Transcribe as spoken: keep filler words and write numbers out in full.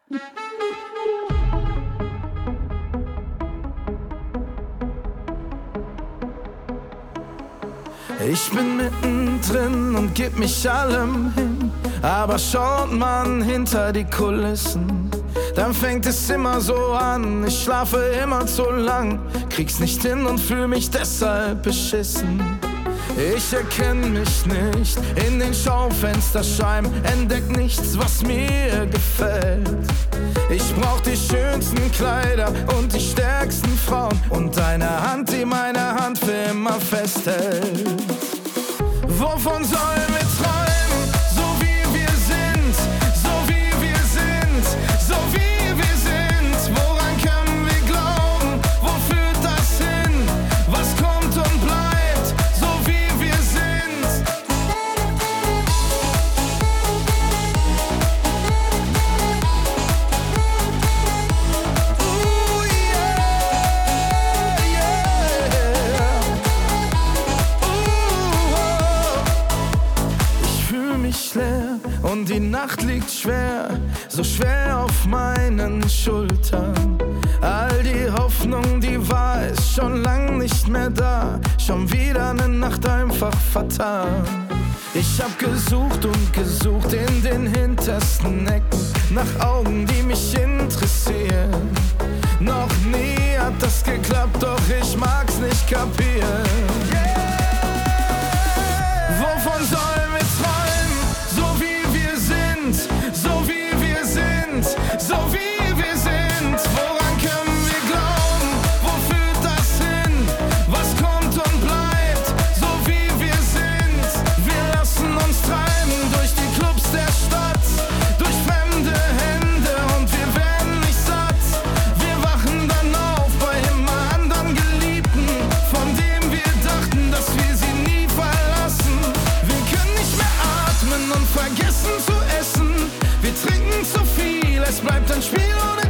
Ich bin mittendrin und geb mich allem hin, aber schaut man hinter die Kulissen, dann fängt es immer so an. Ich schlafe immer zu lang, krieg's nicht hin und fühl mich deshalb beschissen. Ich erkenn mich nicht in den Schaufensterscheiben, entdeck nichts, was mir gefällt. Ich brauch die schönsten Kleider und die stärksten Frauen und eine Hand, die meine Hand für immer festhält. Wovon sollen wir träumen, so wie wir sind, so wie wir sind, so wie wir sind? Woran können wir glauben, wo führt das hin? Was kommt und bleibt, so wie wir sind? Uh, yeah, yeah. Uh, ich fühl mich leer und die Nacht liegt schwer, so schwer auf meinen Schultern. All die Hoffnung, die war, ist schon lang nicht mehr da. Schon wieder ne Nacht einfach vertan. Ich hab gesucht und gesucht in den hintersten Ecken nach Augen, die mich interessieren. Noch nie hat das geklappt, doch ich mag's nicht kapieren. Wovon sollen wir träumen, so wie wir sind, so wie wir sind, so wie wir sind? Woran können wir glauben, wo führt das hin? Was kommt und bleibt, so wie wir sind? Wir lassen uns treiben durch die Clubs der Stadt, durch fremde Hände und wir werden nicht satt. Wir wachen dann auf bei immer anderen Geliebten, von denen wir dachten, dass wir sie nie verlassen. Wir können nicht mehr atmen und vergessen zu essen. Wir trinken zu viel, es bleibt ein Spiel ohne